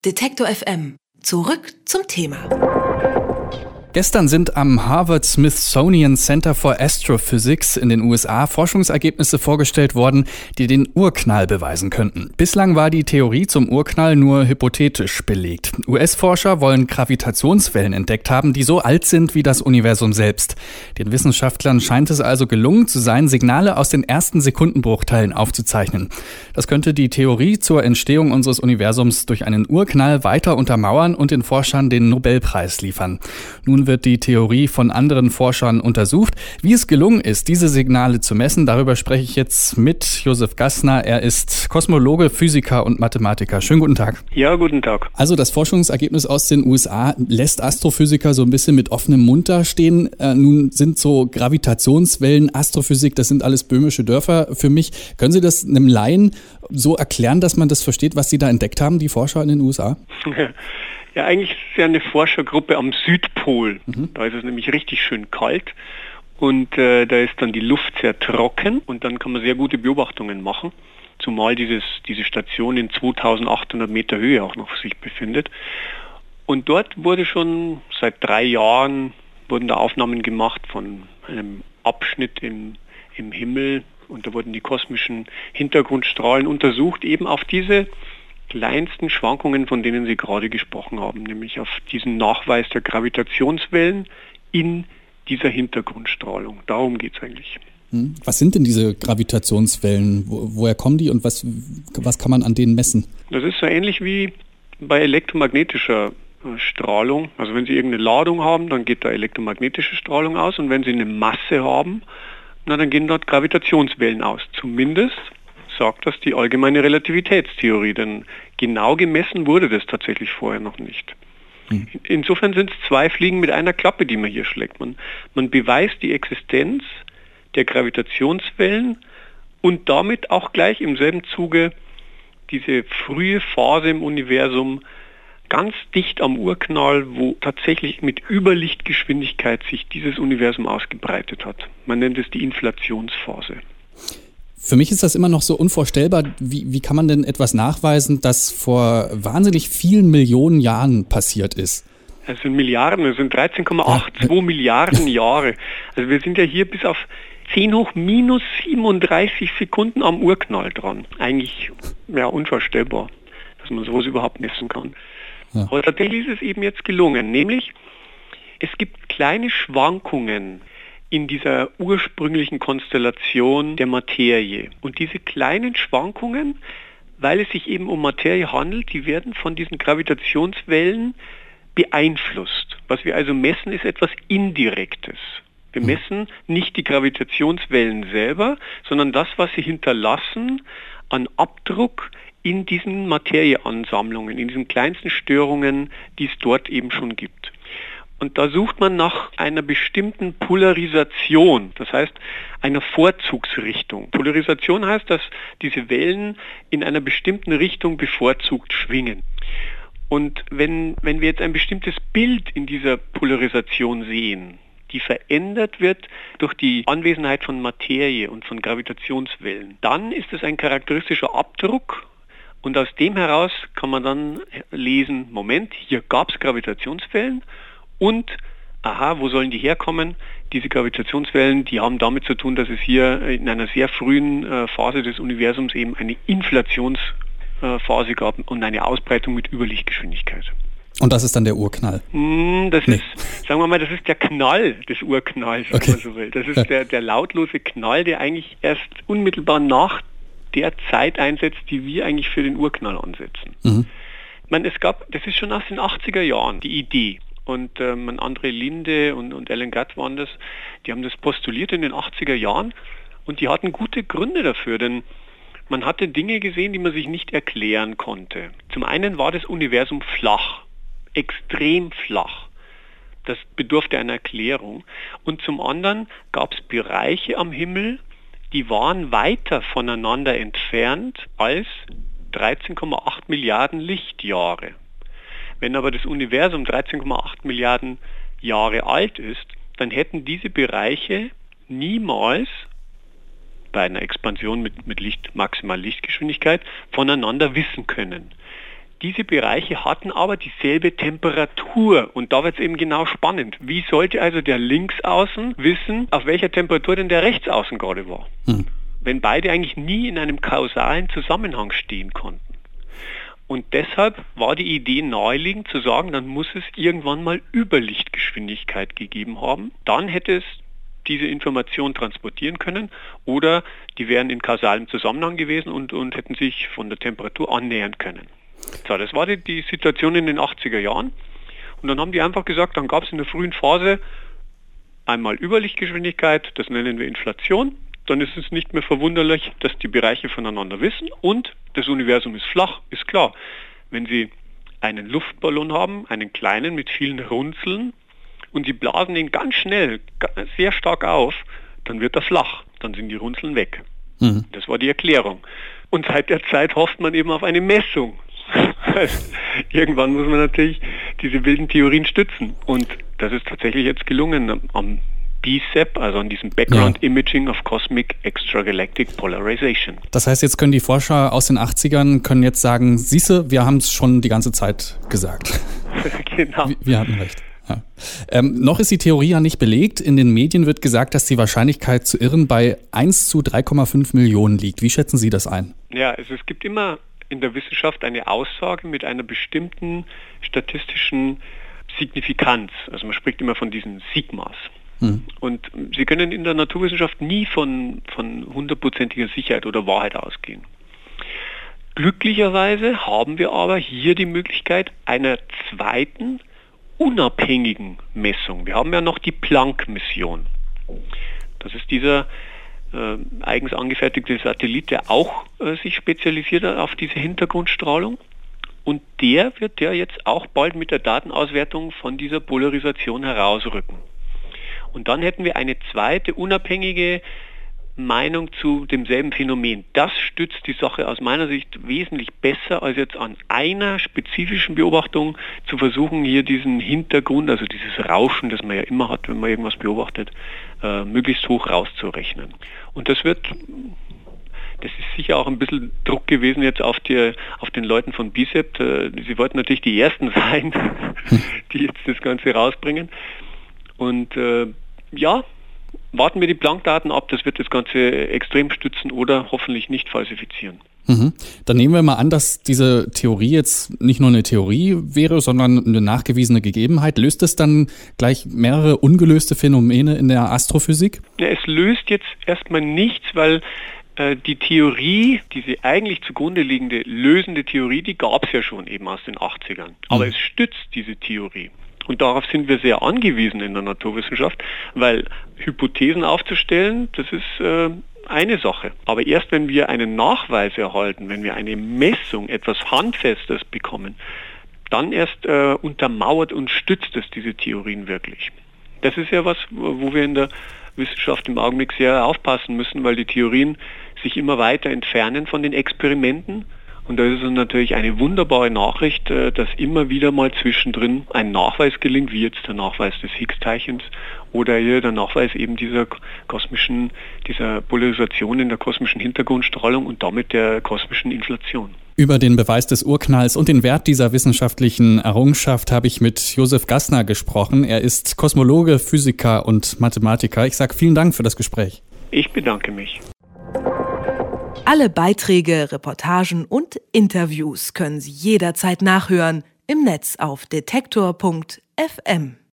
Detektor FM. Zurück zum Thema. Gestern sind am Harvard-Smithsonian Center for Astrophysics in den USA Forschungsergebnisse vorgestellt worden, die den Urknall beweisen könnten. Bislang war die Theorie zum Urknall nur hypothetisch belegt. US-Forscher wollen Gravitationswellen entdeckt haben, die so alt sind wie das Universum selbst. Den Wissenschaftlern scheint es also gelungen zu sein, Signale aus den ersten Sekundenbruchteilen aufzuzeichnen. Das könnte die Theorie zur Entstehung unseres Universums durch einen Urknall weiter untermauern und den Forschern den Nobelpreis liefern. Nun wird die Theorie von anderen Forschern untersucht. Wie es gelungen ist, diese Signale zu messen, darüber spreche ich jetzt mit Josef Gassner. Er ist Kosmologe, Physiker und Mathematiker. Schönen guten Tag. Ja, guten Tag. Also das Forschungsergebnis aus den USA lässt Astrophysiker so ein bisschen mit offenem Mund dastehen. Nun sind so Gravitationswellen, Astrophysik, das sind alles böhmische Dörfer für mich. Können Sie das einem Laien so erklären, dass man das versteht, was Sie da entdeckt haben, die Forscher in den USA? Ja, eigentlich ist es ja eine Forschergruppe am Südpol. Da ist es nämlich richtig schön kalt und da ist dann die Luft sehr trocken und dann kann man sehr gute Beobachtungen machen, zumal diese Station in 2800 Meter Höhe auch noch sich befindet. Und dort wurde schon seit 3 Jahren wurden da Aufnahmen gemacht von einem Abschnitt im Himmel und da wurden die kosmischen Hintergrundstrahlen untersucht, eben auf diese kleinsten Schwankungen, von denen Sie gerade gesprochen haben, nämlich auf diesen Nachweis der Gravitationswellen in dieser Hintergrundstrahlung. Darum geht es eigentlich. Was sind denn diese Gravitationswellen? Woher kommen die und was kann man an denen messen? Das ist so ähnlich wie bei elektromagnetischer Strahlung. Also wenn Sie irgendeine Ladung haben, dann geht da elektromagnetische Strahlung aus und wenn Sie eine Masse haben, dann gehen dort Gravitationswellen aus. Zumindest sagt das die allgemeine Relativitätstheorie, denn genau gemessen wurde das tatsächlich vorher noch nicht. Insofern sind es 2 Fliegen mit einer Klappe, die man hier schlägt. Man beweist die Existenz der Gravitationswellen und damit auch gleich im selben Zuge diese frühe Phase im Universum ganz dicht am Urknall, wo tatsächlich mit Überlichtgeschwindigkeit sich dieses Universum ausgebreitet hat. Man nennt es die Inflationsphase. Für mich ist das immer noch so unvorstellbar. Wie kann man denn etwas nachweisen, das vor wahnsinnig vielen Millionen Jahren passiert ist? Es sind Milliarden, es sind 13,82 Milliarden Jahre. Also wir sind ja hier bis auf 10 hoch minus 37 Sekunden am Urknall dran. Eigentlich unvorstellbar, dass man sowas überhaupt messen kann. Ja. Aber tatsächlich ist es eben jetzt gelungen. Nämlich, es gibt kleine Schwankungen in dieser ursprünglichen Konstellation der Materie. Und diese kleinen Schwankungen, weil es sich eben um Materie handelt, die werden von diesen Gravitationswellen beeinflusst. Was wir also messen, ist etwas Indirektes. Wir messen nicht die Gravitationswellen selber, sondern das, was sie hinterlassen an Abdruck in diesen Materieansammlungen, in diesen kleinsten Störungen, die es dort eben schon gibt. Und da sucht man nach einer bestimmten Polarisation, das heißt einer Vorzugsrichtung. Polarisation heißt, dass diese Wellen in einer bestimmten Richtung bevorzugt schwingen. Und wenn wir jetzt ein bestimmtes Bild in dieser Polarisation sehen, die verändert wird durch die Anwesenheit von Materie und von Gravitationswellen, dann ist es ein charakteristischer Abdruck. Und aus dem heraus kann man dann lesen, Moment, hier gab es Gravitationswellen. Und, wo sollen die herkommen? Diese Gravitationswellen, die haben damit zu tun, dass es hier in einer sehr frühen Phase des Universums eben eine Inflationsphase gab und eine Ausbreitung mit Überlichtgeschwindigkeit. Und das ist dann der Urknall? Das ist der Knall des Urknalls, wenn man so will. Das ist der lautlose Knall, der eigentlich erst unmittelbar nach der Zeit einsetzt, die wir eigentlich für den Urknall ansetzen. Das ist schon aus den 80er Jahren die Idee. Und André Linde und Alan Guth waren das, die haben das postuliert in den 80er Jahren und die hatten gute Gründe dafür, denn man hatte Dinge gesehen, die man sich nicht erklären konnte. Zum einen war das Universum flach, extrem flach. Das bedurfte einer Erklärung. Und zum anderen gab es Bereiche am Himmel, die waren weiter voneinander entfernt als 13,8 Milliarden Lichtjahre. Wenn aber das Universum 13,8 Milliarden Jahre alt ist, dann hätten diese Bereiche niemals bei einer Expansion mit maximaler Lichtgeschwindigkeit voneinander wissen können. Diese Bereiche hatten aber dieselbe Temperatur und da wird es eben genau spannend. Wie sollte also der Linksaußen wissen, auf welcher Temperatur denn der Rechtsaußen gerade war? Wenn beide eigentlich nie in einem kausalen Zusammenhang stehen konnten. Und deshalb war die Idee naheliegend zu sagen, dann muss es irgendwann mal Überlichtgeschwindigkeit gegeben haben. Dann hätte es diese Information transportieren können oder die wären in kausalem Zusammenhang gewesen und hätten sich von der Temperatur annähern können. So, das war die Situation in den 80er Jahren und dann haben die einfach gesagt, dann gab es in der frühen Phase einmal Überlichtgeschwindigkeit, das nennen wir Inflation, dann ist es nicht mehr verwunderlich, dass die Bereiche voneinander wissen und das Universum ist flach, ist klar. Wenn Sie einen Luftballon haben, einen kleinen mit vielen Runzeln und Sie blasen ihn ganz schnell, sehr stark auf, dann wird er flach, dann sind die Runzeln weg. Das war die Erklärung. Und seit der Zeit hofft man eben auf eine Messung. Irgendwann muss man natürlich diese wilden Theorien stützen. Und das ist tatsächlich jetzt gelungen am BSEP, also an diesem Background Imaging of Cosmic Extragalactic Polarization. Das heißt, jetzt können die Forscher aus den 80ern können jetzt sagen, siehste, wir haben es schon die ganze Zeit gesagt. Genau. Wir hatten recht. Ja. Noch ist die Theorie ja nicht belegt. In den Medien wird gesagt, dass die Wahrscheinlichkeit zu irren bei 1 zu 3,5 Millionen liegt. Wie schätzen Sie das ein? Ja, also es gibt immer in der Wissenschaft eine Aussage mit einer bestimmten statistischen Signifikanz. Also man spricht immer von diesen Sigmas. Und Sie können in der Naturwissenschaft nie von 100%iger Sicherheit oder Wahrheit ausgehen. Glücklicherweise haben wir aber hier die Möglichkeit einer zweiten, unabhängigen Messung. Wir haben ja noch die Planck-Mission. Das ist dieser eigens angefertigte Satellit, der auch sich spezialisiert hat auf diese Hintergrundstrahlung. Und der wird ja jetzt auch bald mit der Datenauswertung von dieser Polarisation herausrücken. Und dann hätten wir eine zweite unabhängige Meinung zu demselben Phänomen. Das stützt die Sache aus meiner Sicht wesentlich besser, als jetzt an einer spezifischen Beobachtung zu versuchen, hier diesen Hintergrund, also dieses Rauschen, das man ja immer hat, wenn man irgendwas beobachtet, möglichst hoch rauszurechnen. Und das ist sicher auch ein bisschen Druck gewesen jetzt auf den Leuten von BSEP. Sie wollten natürlich die Ersten sein, die jetzt das Ganze rausbringen. Und warten wir die Planck-Daten ab, das wird das Ganze extrem stützen oder hoffentlich nicht falsifizieren. Dann nehmen wir mal an, dass diese Theorie jetzt nicht nur eine Theorie wäre, sondern eine nachgewiesene Gegebenheit. Löst es dann gleich mehrere ungelöste Phänomene in der Astrophysik? Ja, es löst jetzt erstmal nichts, weil die Theorie, diese eigentlich zugrunde liegende lösende Theorie, die gab es ja schon eben aus den 80ern. Aber es stützt diese Theorie. Und darauf sind wir sehr angewiesen in der Naturwissenschaft, weil Hypothesen aufzustellen, das ist eine Sache. Aber erst wenn wir einen Nachweis erhalten, wenn wir eine Messung, etwas Handfestes bekommen, dann erst untermauert und stützt es diese Theorien wirklich. Das ist ja was, wo wir in der Wissenschaft im Augenblick sehr aufpassen müssen, weil die Theorien sich immer weiter entfernen von den Experimenten. Und da ist es natürlich eine wunderbare Nachricht, dass immer wieder mal zwischendrin ein Nachweis gelingt, wie jetzt der Nachweis des Higgs-Teilchens oder hier der Nachweis eben dieser Polarisation in der kosmischen Hintergrundstrahlung und damit der kosmischen Inflation. Über den Beweis des Urknalls und den Wert dieser wissenschaftlichen Errungenschaft habe ich mit Josef Gassner gesprochen. Er ist Kosmologe, Physiker und Mathematiker. Ich sage vielen Dank für das Gespräch. Ich bedanke mich. Alle Beiträge, Reportagen und Interviews können Sie jederzeit nachhören im Netz auf detektor.fm.